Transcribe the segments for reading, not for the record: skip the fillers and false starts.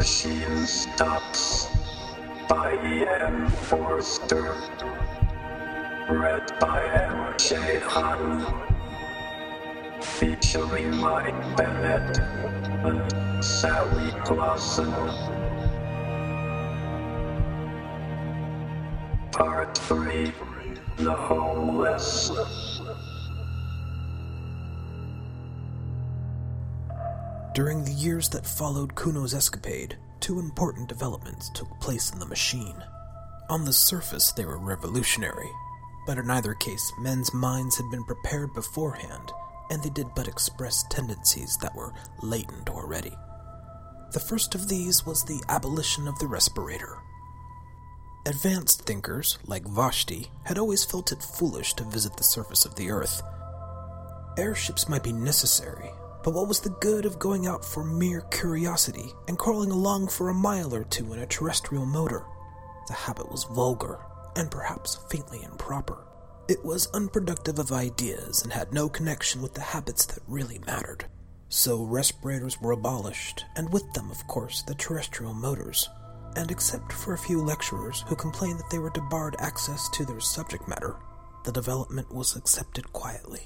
Machine Stops by Ian Forster. Read by M.J. Hahn. Featuring Mike Bennett and Sally Clausen. Part 3. The Homeless. During the years that followed Kuno's escapade, two important developments took place in the machine. On the surface, they were revolutionary, but in either case, men's minds had been prepared beforehand, and they did but express tendencies that were latent already. The first of these was the abolition of the respirator. Advanced thinkers, like Vashti, had always felt it foolish to visit the surface of the Earth. Airships might be necessary, but what was the good of going out for mere curiosity and crawling along for a mile or two in a terrestrial motor? The habit was vulgar, and perhaps faintly improper. It was unproductive of ideas and had no connection with the habits that really mattered. So respirators were abolished, and with them, of course, the terrestrial motors. And except for a few lecturers who complained that they were debarred access to their subject matter, the development was accepted quietly.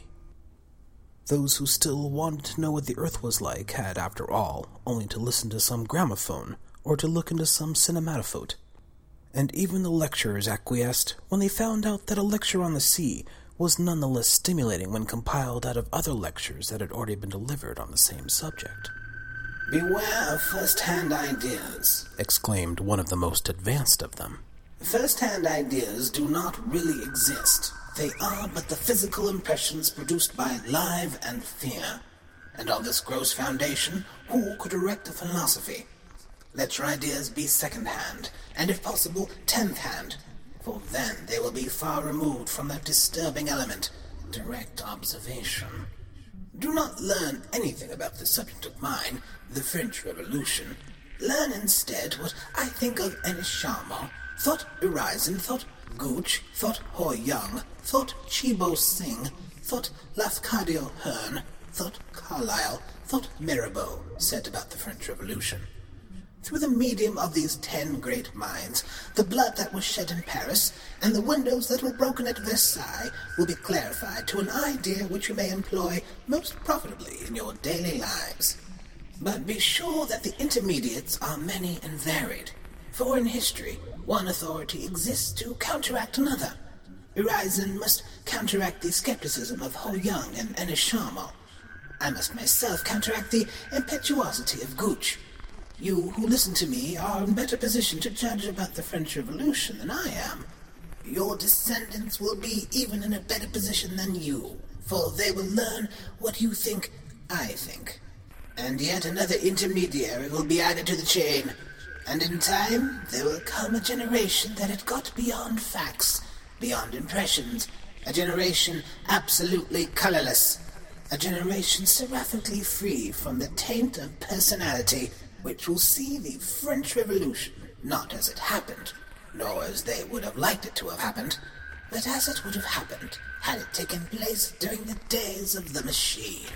Those who still wanted to know what the Earth was like had, after all, only to listen to some gramophone or to look into some cinematophote. And even the lecturers acquiesced when they found out that a lecture on the sea was none the less stimulating when compiled out of other lectures that had already been delivered on the same subject. "Beware of first-hand ideas," exclaimed one of the most advanced of them. "First-hand ideas do not really exist. They are but the physical impressions produced by life and fear. And on this gross foundation, who could erect a philosophy? Let your ideas be second-hand, and if possible, tenth-hand, for then they will be far removed from that disturbing element, direct observation. Do not learn anything about the subject of mine, the French Revolution. Learn instead what I think of Enishamo, thought Urizen, thought Gooch, thought Ho Young, thought Chibo Singh, thought Lafcadio Hearn, thought Carlyle, thought Mirabeau said about the French Revolution. Through the medium of these 10 great minds, the blood that was shed in Paris and the windows that were broken at Versailles will be clarified to an idea which you may employ most profitably in your daily lives. But be sure that the intermediates are many and varied, for in history, one authority exists to counteract another. Urizen must counteract the skepticism of Ho Young and Enishamo. I must myself counteract the impetuosity of Gooch. You who listen to me are in better position to judge about the French Revolution than I am. Your descendants will be even in a better position than you, for they will learn what you think I think. And yet another intermediary will be added to the chain, and in time there will come a generation that had got beyond facts, beyond impressions, a generation absolutely colorless, a generation seraphically free from the taint of personality, which will see the French Revolution not as it happened, nor as they would have liked it to have happened, but as it would have happened had it taken place during the days of the machine."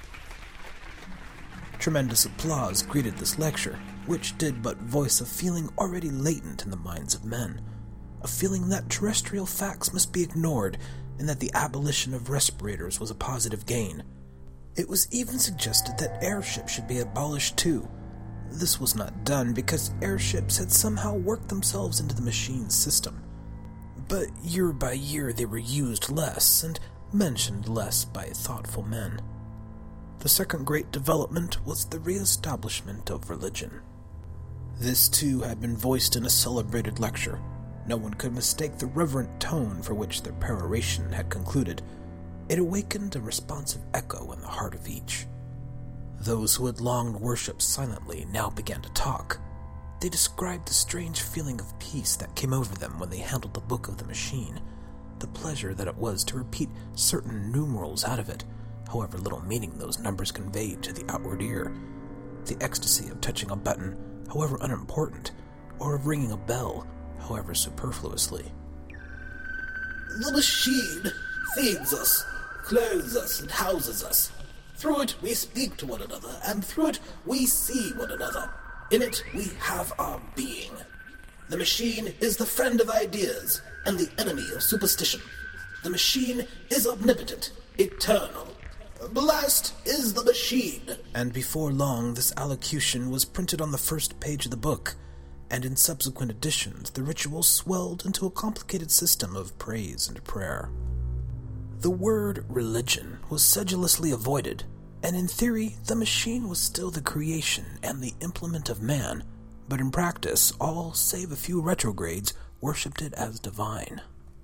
Tremendous applause greeted this lecture, which did but voice a feeling already latent in the minds of men, a feeling that terrestrial facts must be ignored and that the abolition of respirators was a positive gain. It was even suggested that airships should be abolished too. This was not done because airships had somehow worked themselves into the machine's system. But year by year they were used less and mentioned less by thoughtful men. The second great development was the re-establishment of religion. This too had been voiced in a celebrated lecture. No one could mistake the reverent tone for which their peroration had concluded. It awakened a responsive echo in the heart of each. Those who had long worshipped silently now began to talk. They described the strange feeling of peace that came over them when they handled the book of the machine, the pleasure that it was to repeat certain numerals out of it, however little meaning those numbers conveyed to the outward ear, the ecstasy of touching a button, however unimportant, or of ringing a bell, however superfluously. "The machine feeds us, clothes us, and houses us. Through it we speak to one another, and through it we see one another. In it, we have our being. The machine is the friend of ideas and the enemy of superstition. The machine is omnipotent, eternal. Blessed is the machine. And before long, this allocution was printed on the first page of the book, and in subsequent editions, the ritual swelled into a complicated system of praise and prayer. The word religion was sedulously avoided, and in theory, the machine was still the creation and the implement of man, but in practice, all save a few retrogrades worshipped it as divine.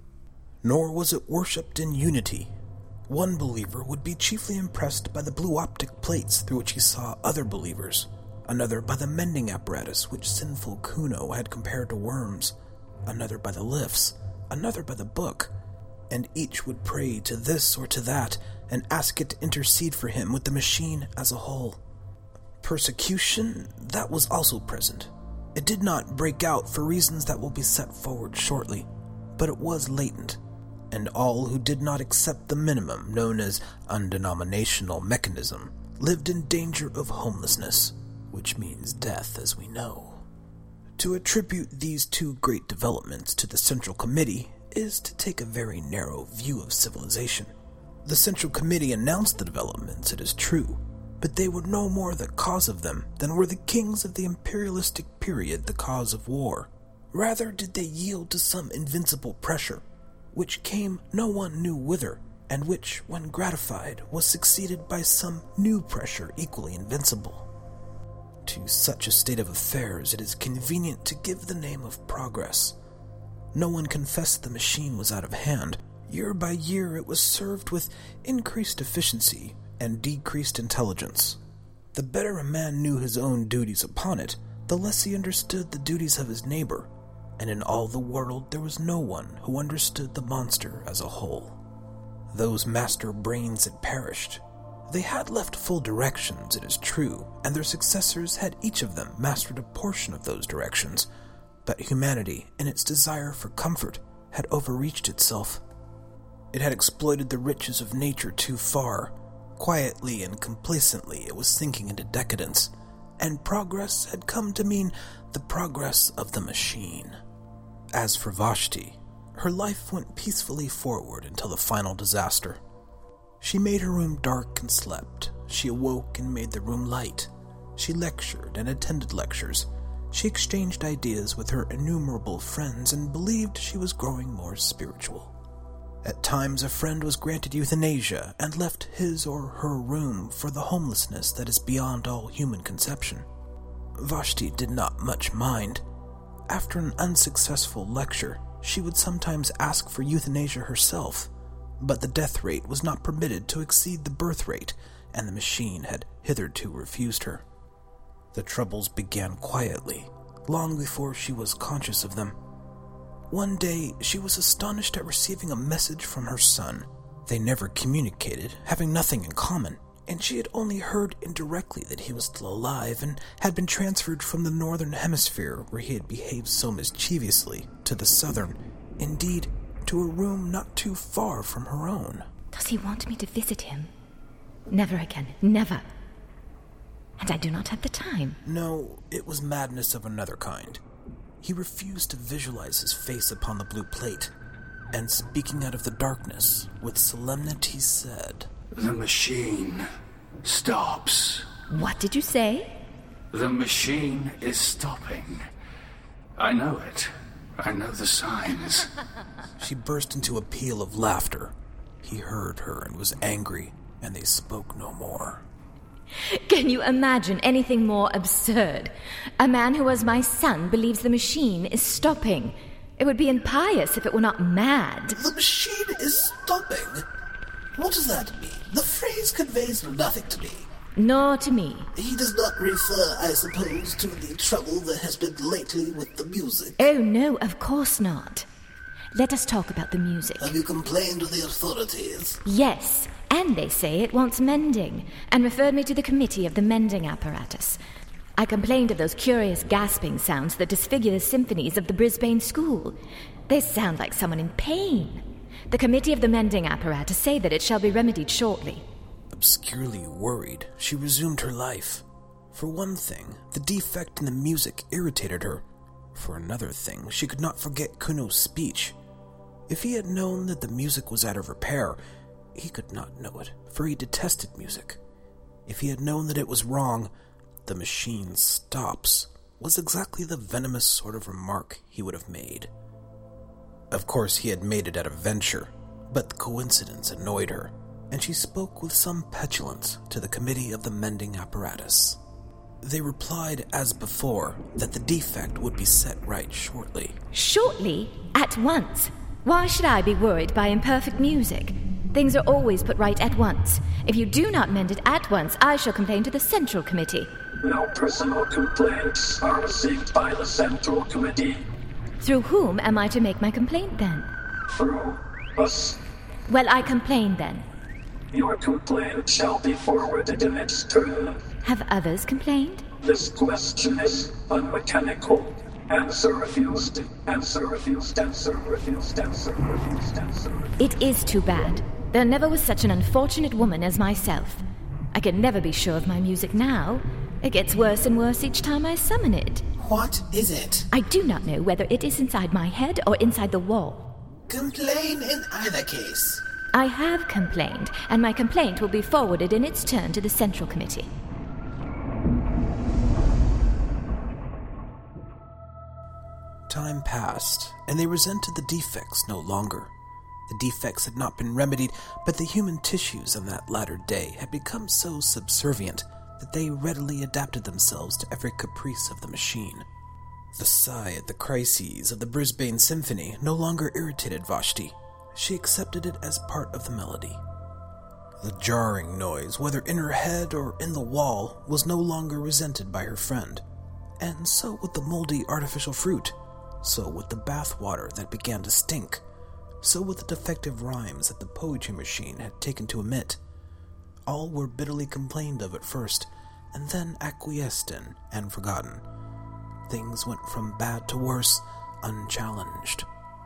Nor was it worshipped in unity. One believer would be chiefly impressed by the blue optic plates through which he saw other believers, another by the mending apparatus which sinful Kuno had compared to worms, another by the lifts, another by the book, and each would pray to this or to that and ask it to intercede for him with the machine as a whole. Persecution, that was also present. It did not break out for reasons that will be set forward shortly, but it was latent, and all who did not accept the minimum known as undenominational mechanism lived in danger of homelessness, which means death as we know. To attribute these two great developments to the Central Committee is to take a very narrow view of civilization. The Central Committee announced the developments, it is true, but they were no more the cause of them than were the kings of the imperialistic period the cause of war. Rather did they yield to some invincible pressure, which came no one knew whither, and which, when gratified, was succeeded by some new pressure equally invincible. To such a state of affairs it is convenient to give the name of progress. No one confessed the machine was out of hand. Year by year it was served with increased efficiency and decreased intelligence. The better a man knew his own duties upon it, the less he understood the duties of his neighbor, and in all the world there was no one who understood the monster as a whole. Those master brains had perished. They had left full directions, it is true, and their successors had each of them mastered a portion of those directions, but humanity, in its desire for comfort, had overreached itself. It had exploited the riches of nature too far. Quietly and complacently it was sinking into decadence, and progress had come to mean the progress of the machine. As for Vashti, her life went peacefully forward until the final disaster. She made her room dark and slept. She awoke and made the room light. She lectured and attended lectures. She exchanged ideas with her innumerable friends and believed she was growing more spiritual. At times a friend was granted euthanasia and left his or her room for the homelessness that is beyond all human conception. Vashti did not much mind. After an unsuccessful lecture, she would sometimes ask for euthanasia herself, but the death rate was not permitted to exceed the birth rate, and the machine had hitherto refused her. The troubles began quietly, long before she was conscious of them. One day, she was astonished at receiving a message from her son. They never communicated, having nothing in common, and she had only heard indirectly that he was still alive and had been transferred from the northern hemisphere, where he had behaved so mischievously, to the southern, indeed, to a room not too far from her own. Does he want me to visit him? Never again, never. And I do not have the time. No, it was madness of another kind. He refused to visualize his face upon the blue plate, and speaking out of the darkness, with solemnity said, "The machine stops." What did you say? The machine is stopping. I know it. I know the signs. She burst into a peal of laughter. He heard her and was angry, and they spoke no more. Can you imagine anything more absurd? A man who was my son believes the machine is stopping. It would be impious if it were not mad. The machine is stopping? What does that mean? The phrase conveys nothing to me. Nor to me. He does not refer, I suppose, to the trouble there has been lately with the music. Oh, no, of course not. Let us talk about the music. Have you complained to the authorities? Yes, and they say it wants mending, and referred me to the committee of the mending apparatus. I complained of those curious gasping sounds that disfigure the symphonies of the Brisbane School. They sound like someone in pain. The committee of the mending apparatus say that it shall be remedied shortly. Obscurely worried, she resumed her life. For one thing, the defect in the music irritated her. For another thing, she could not forget Kuno's speech. If he had known that the music was out of repair, he could not know it, for he detested music. If he had known that it was wrong, the machine stops, was exactly the venomous sort of remark he would have made. Of course, he had made it out of venture, but the coincidence annoyed her, and she spoke with some petulance to the committee of the mending apparatus. They replied, as before, that the defect would be set right shortly. Shortly? At once? Why should I be worried by imperfect music? Things are always put right at once. If you do not mend it at once, I shall complain to the Central Committee. No personal complaints are received by the Central Committee. Through whom am I to make my complaint, then? Through us. Well, I complain, then. Your complaint shall be forwarded in its turn. Have others complained? This question is unmechanical. Answer refused. Answer refused. Answer refused. Answer refused. Answer refused. It is too bad. There never was such an unfortunate woman as myself. I can never be sure of my music now. It gets worse and worse each time I summon it. What is it? I do not know whether it is inside my head or inside the wall. Complain in either case. I have complained, and my complaint will be forwarded in its turn to the Central Committee. Time passed, and they resented the defects no longer. The defects had not been remedied, but the human tissues on that latter day had become so subservient that they readily adapted themselves to every caprice of the machine. The sigh at the crises of the Brisbane Symphony no longer irritated Vashti. She accepted it as part of the melody. The jarring noise, whether in her head or in the wall, was no longer resented by her friend. And so with the moldy artificial fruit. So with the bath water that began to stink. So with the defective rhymes that the poetry machine had taken to emit. All were bitterly complained of at first, and then acquiesced in and forgotten. Things went from bad to worse, unchallenged.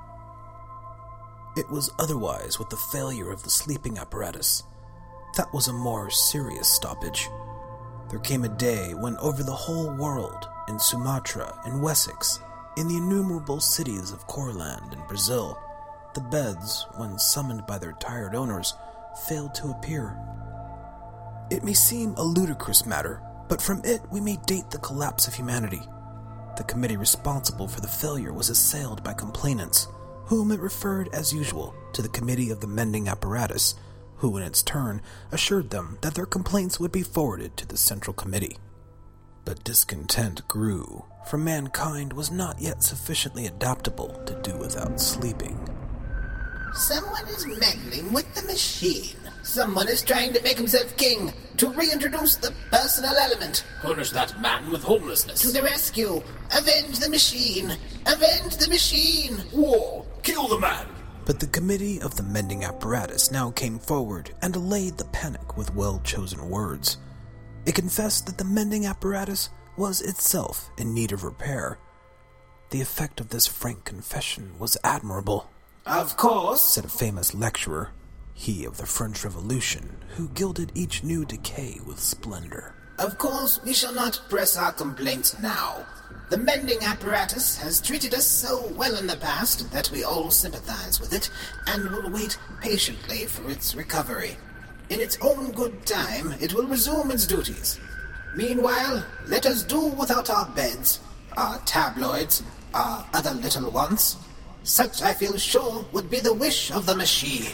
It was otherwise with the failure of the sleeping apparatus. That was a more serious stoppage. There came a day when over the whole world, in Sumatra, in Wessex, in the innumerable cities of Courland and Brazil, the beds, when summoned by their tired owners, failed to appear. It may seem a ludicrous matter, but from it we may date the collapse of humanity. The committee responsible for the failure was assailed by complainants, whom it referred as usual to the committee of the mending apparatus, who in its turn assured them that their complaints would be forwarded to the Central Committee. But discontent grew, for mankind was not yet sufficiently adaptable to do without sleeping. Someone is meddling with the machine. Someone is trying to make himself king, to reintroduce the personal element. Punish that man with homelessness. To the rescue! Avenge the machine! Avenge the machine! War! Kill the man! But the committee of the mending apparatus now came forward and allayed the panic with well-chosen words. It confessed that the mending apparatus was itself in need of repair. The effect of this frank confession was admirable. Of course, said a famous lecturer, he of the French Revolution, who gilded each new decay with splendor. Of course, we shall not press our complaints now. The mending apparatus has treated us so well in the past that we all sympathize with it and will wait patiently for its recovery. In its own good time, it will resume its duties. Meanwhile, let us do without our beds, our tabloids, our other little wants. Such, I feel sure, would be the wish of the machine.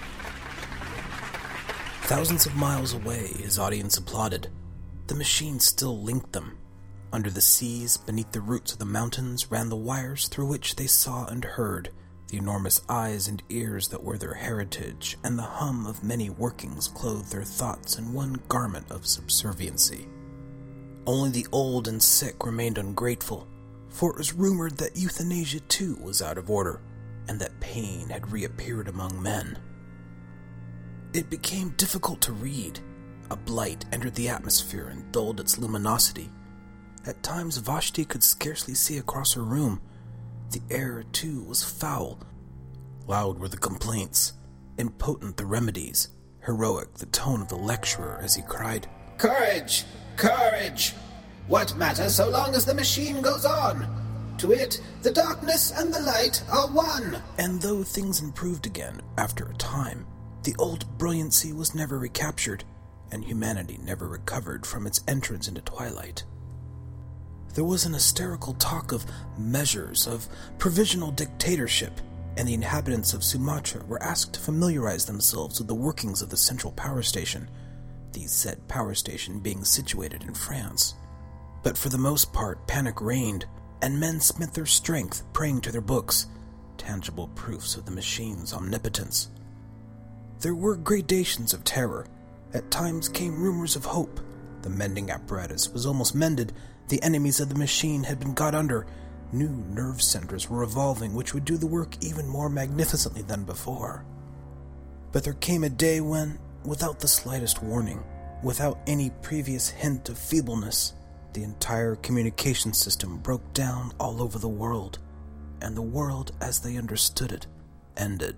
Thousands of miles away, his audience applauded. The machine still linked them. Under the seas, beneath the roots of the mountains, ran the wires through which they saw and heard, the enormous eyes and ears that were their heritage, and the hum of many workings clothed their thoughts in one garment of subserviency. Only the old and sick remained ungrateful, for it was rumored that euthanasia too was out of order, and that pain had reappeared among men. It became difficult to read. A blight entered the atmosphere and dulled its luminosity. At times Vashti could scarcely see across her room. The air, too, was foul. Loud were the complaints, impotent the remedies, heroic the tone of the lecturer as he cried, Courage! Courage! What matter so long as the machine goes on? To it, the darkness and the light are one. And though things improved again after a time, the old brilliancy was never recaptured, and humanity never recovered from its entrance into twilight. There was an hysterical talk of measures, of provisional dictatorship, and the inhabitants of Sumatra were asked to familiarize themselves with the workings of the central power station, the said power station being situated in France. But for the most part, panic reigned, and men spent their strength praying to their books, tangible proofs of the machine's omnipotence. There were gradations of terror. At times came rumors of hope. The mending apparatus was almost mended. The enemies of the machine had been got under. New nerve centers were evolving which would do the work even more magnificently than before. But there came a day when, without the slightest warning, without any previous hint of feebleness, the entire communication system broke down all over the world, and the world as they understood it ended.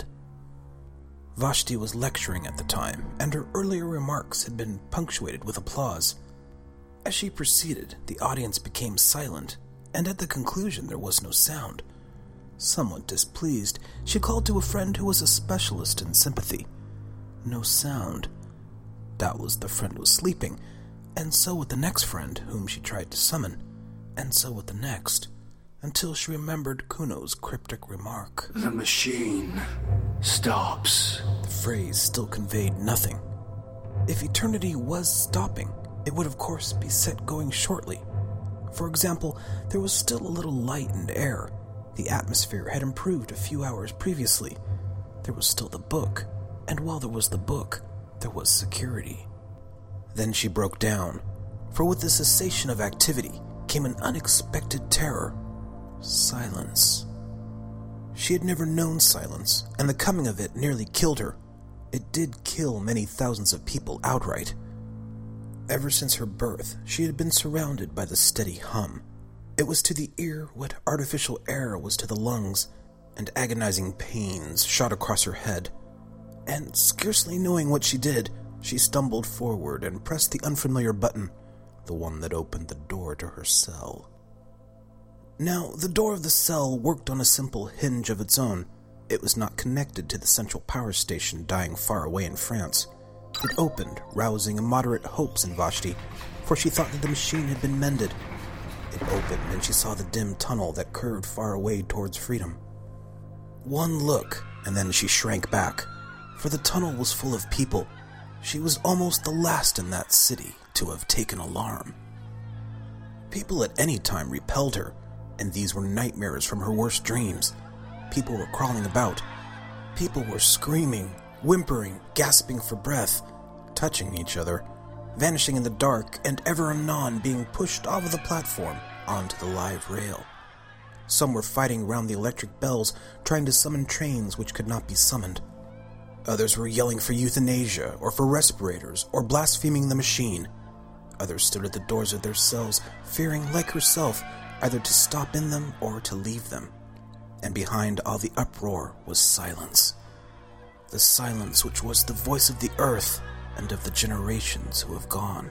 Vashti was lecturing at the time, and her earlier remarks had been punctuated with applause. As she proceeded, the audience became silent, and at the conclusion there was no sound. Somewhat displeased, she called to a friend who was a specialist in sympathy. No sound. Doubtless the friend was sleeping, and so with the next friend whom she tried to summon, and so with the next, until she remembered Kuno's cryptic remark. The machine stops. The phrase still conveyed nothing. If eternity was stopping, it would of course be set going shortly. For example, there was still a little light and air. The atmosphere had improved a few hours previously. There was still the book, and while there was the book, there was security. Then she broke down, for with the cessation of activity came an unexpected terror. Silence. She had never known silence, and the coming of it nearly killed her. It did kill many thousands of people outright. Ever since her birth, she had been surrounded by the steady hum. It was to the ear what artificial air was to the lungs, and agonizing pains shot across her head. And scarcely knowing what she did, she stumbled forward and pressed the unfamiliar button, the one that opened the door to her cell. Now, the door of the cell worked on a simple hinge of its own. It was not connected to the central power station dying far away in France. It opened, rousing immoderate hopes in Vashti, for she thought that the machine had been mended. It opened, and she saw the dim tunnel that curved far away towards freedom. One look, and then she shrank back, for the tunnel was full of people. She was almost the last in that city to have taken alarm. People at any time repelled her, and these were nightmares from her worst dreams. People were crawling about. People were screaming, whimpering, gasping for breath, touching each other, vanishing in the dark, and ever and anon being pushed off of the platform onto the live rail. Some were fighting round the electric bells, trying to summon trains which could not be summoned. Others were yelling for euthanasia, or for respirators, or blaspheming the machine. Others stood at the doors of their cells, fearing, like herself, either to stop in them or to leave them. And behind all the uproar was silence. The silence which was the voice of the earth and of the generations who have gone.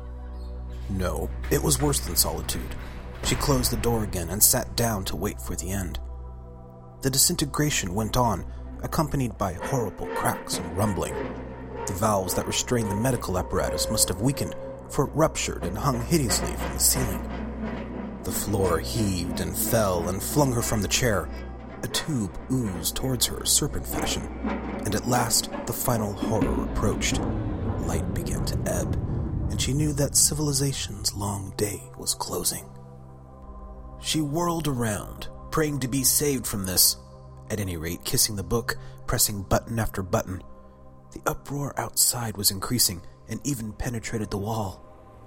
No, it was worse than solitude. She closed the door again and sat down to wait for the end. The disintegration went on, accompanied by horrible cracks and rumbling. The valves that restrained the medical apparatus must have weakened, for it ruptured and hung hideously from the ceiling. The floor heaved and fell and flung her from the chair. A tube oozed towards her serpent fashion, and at last the final horror approached. Light began to ebb, and she knew that civilization's long day was closing. She whirled around, praying to be saved from this, at any rate kissing the book, pressing button after button. The uproar outside was increasing, and even penetrated the wall.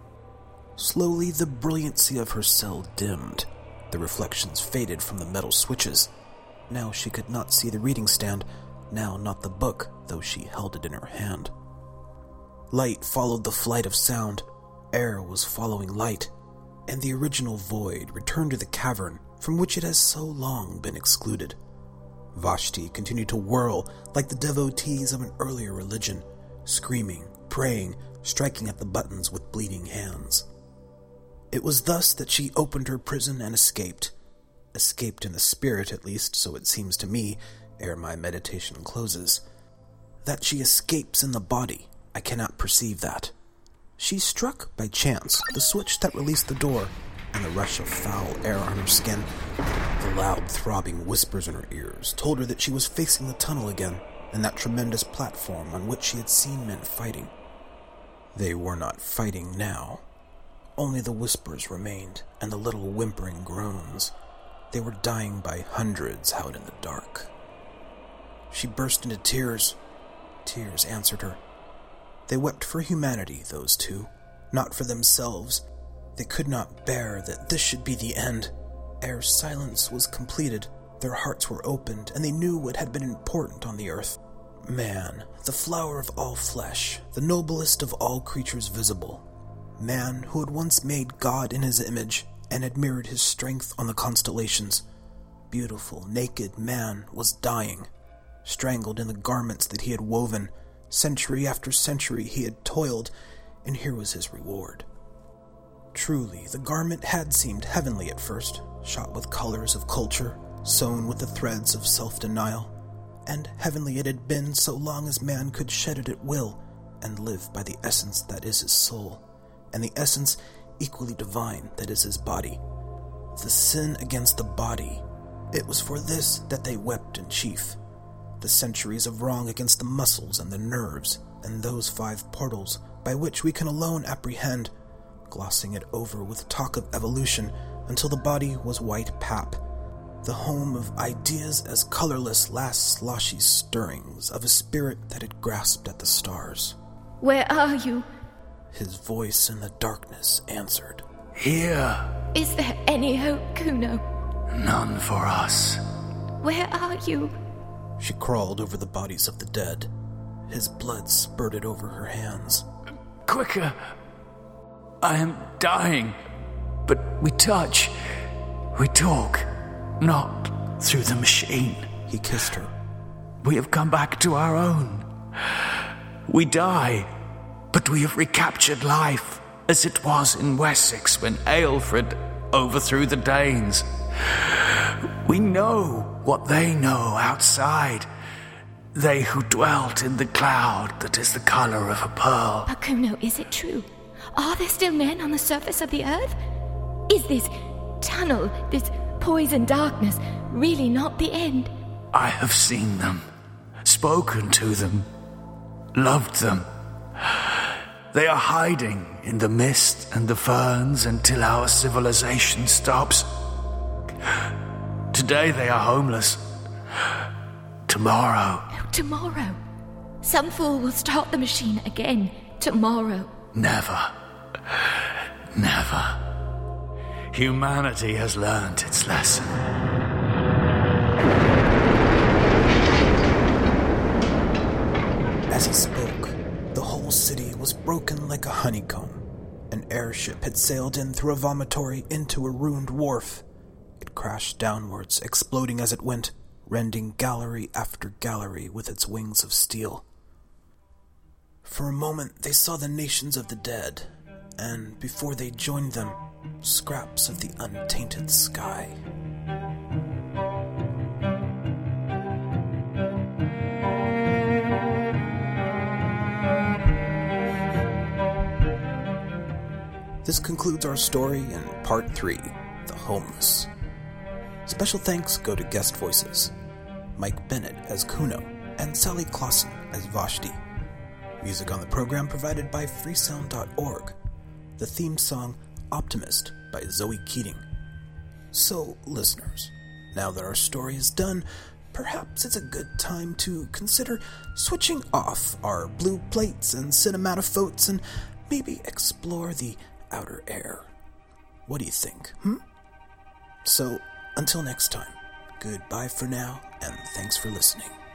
Slowly the brilliancy of her cell dimmed. The reflections faded from the metal switches. Now she could not see the reading stand, now not the book, though she held it in her hand. Light followed the flight of sound. Air was following light, and the original void returned to the cavern from which it has so long been excluded. Vashti continued to whirl like the devotees of an earlier religion, screaming, praying, striking at the buttons with bleeding hands. It was thus that she opened her prison and escaped. Escaped in the spirit, at least, so it seems to me, ere my meditation closes. That she escapes in the body, I cannot perceive that. She struck, by chance, the switch that released the door, and the rush of foul air on her skin, the loud throbbing whispers in her ears, told her that she was facing the tunnel again, and that tremendous platform on which she had seen men fighting. They were not fighting now. Only the whispers remained, and the little whimpering groans. They were dying by hundreds out in the dark. She burst into tears. Tears answered her. They wept for humanity, those two, not for themselves. They could not bear that this should be the end. Ere silence was completed, their hearts were opened, and they knew what had been important on the earth. Man, the flower of all flesh, the noblest of all creatures visible. Man who had once made God in his image, and had mirrored his strength on the constellations. Beautiful, naked man was dying, strangled in the garments that he had woven. Century after century he had toiled, and here was his reward. Truly, the garment had seemed heavenly at first, shot with colors of culture, sewn with the threads of self-denial, and heavenly it had been so long as man could shed it at will, and live by the essence that is his soul, and the essence equally divine that is his body. The sin against the body, it was for this that they wept in chief. The centuries of wrong against the muscles and the nerves, and those 5 portals by which we can alone apprehend, glossing it over with talk of evolution until the body was white pap, the home of ideas as colorless last sloshy stirrings of a spirit that had grasped at the stars. Where are you? His voice in the darkness answered. Here. Is there any hope, Kuno? None for us. Where are you? She crawled over the bodies of the dead. His blood spurted over her hands. Quicker! I am dying. But we touch. We talk. Not through the machine. He kissed her. We have come back to our own. We die, but we have recaptured life, as it was in Wessex when Aelfred overthrew the Danes. We know what they know outside. They who dwelt in the cloud that is the color of a pearl. But Kuno, is it true? Are there still men on the surface of the earth? Is this tunnel, this poison darkness, really not the end? I have seen them, spoken to them, loved them. They are hiding in the mist and the ferns until our civilization stops. Today they are homeless. Tomorrow. Tomorrow. Some fool will start the machine again. Tomorrow. Never. Never. Humanity has learned its lesson. As he spoke, the whole city was broken like a honeycomb. An airship had sailed in through a vomitory into a ruined wharf. It crashed downwards, exploding as it went, rending gallery after gallery with its wings of steel. For a moment they saw the nations of the dead, and before they joined them, scraps of the untainted sky. This concludes our story in Part 3, The Homeless. Special thanks go to guest voices, Mike Bennett as Kuno, and Sally Clausen as Vashti. Music on the program provided by freesound.org. The theme song, Optimist, by Zoe Keating. So, listeners, now that our story is done, perhaps it's a good time to consider switching off our blue plates and cinematophotes and maybe explore the outer air. What do you think, So, until next time, goodbye for now, and thanks for listening.